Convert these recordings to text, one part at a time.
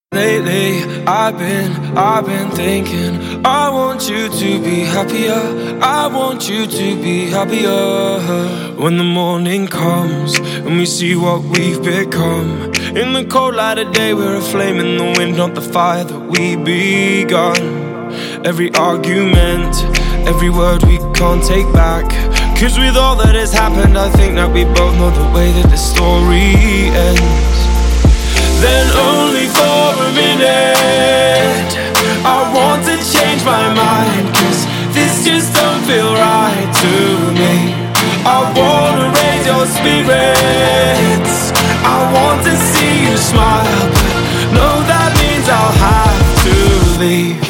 Lately, I've been thinking I want you to be happier. I want you to be happier. When the morning comes and we see what we've become, in the cold light of day we're a flame in the wind, not the fire that we begun. Every argument, every word we can't take back, 'cause with all that has happened I think that we both know the way that the story ends. Then only for a minute I want to change my mind, 'cause this just don't feel right to me. I wanna raise your spirits, I want to see you smile, but no, that means I'll have to leave.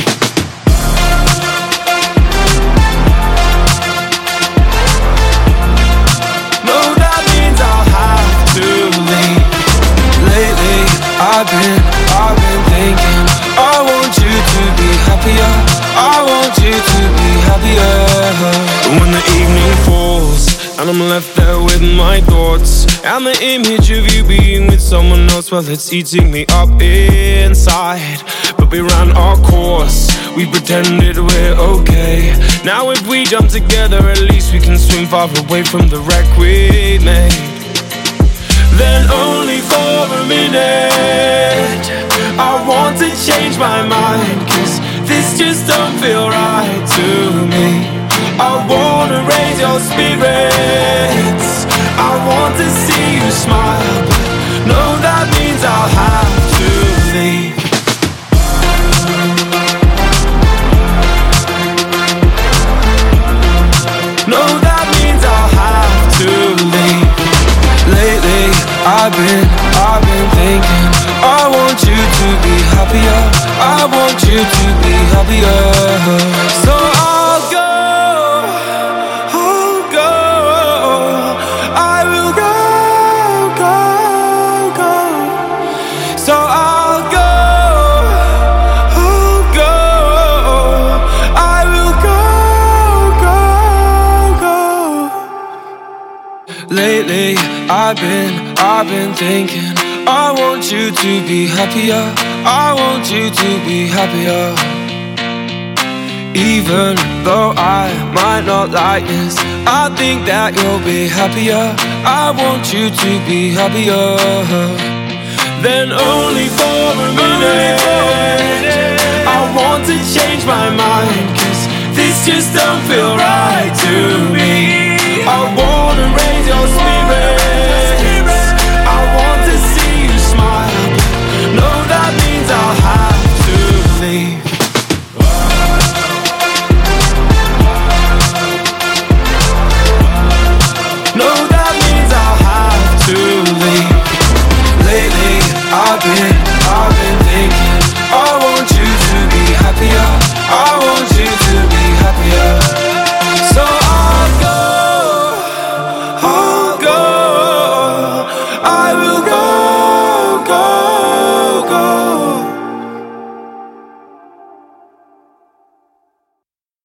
No, that means I'll have to leave. Lately, I've been thinking I want you to be happier. I want you to be happier. When the evening falls and I'm left there with my thoughts and the image of you being with someone else, well, it's eating me up inside. But we ran our course, we pretended we're okay. Now if we jump together, at least we can swim far away from the wreck we made. Then only for a minute I want to change my mind, 'cause this just don't feel right to me. I wanna raise your spirits, I want to see you smile, but no, that means I'll have to leave. No, that means I'll have to leave. Lately, I've been thinking I want you to be happier. I want you to be happier. So I'll go, I will go. So I'll go, I will go. Lately, I've been thinking I want you to be happier. I want you to be happier. Even though I might not like this, I think that you'll be happier. I want you to be happier. Then only for a minute I want to change my mind, 'cause this just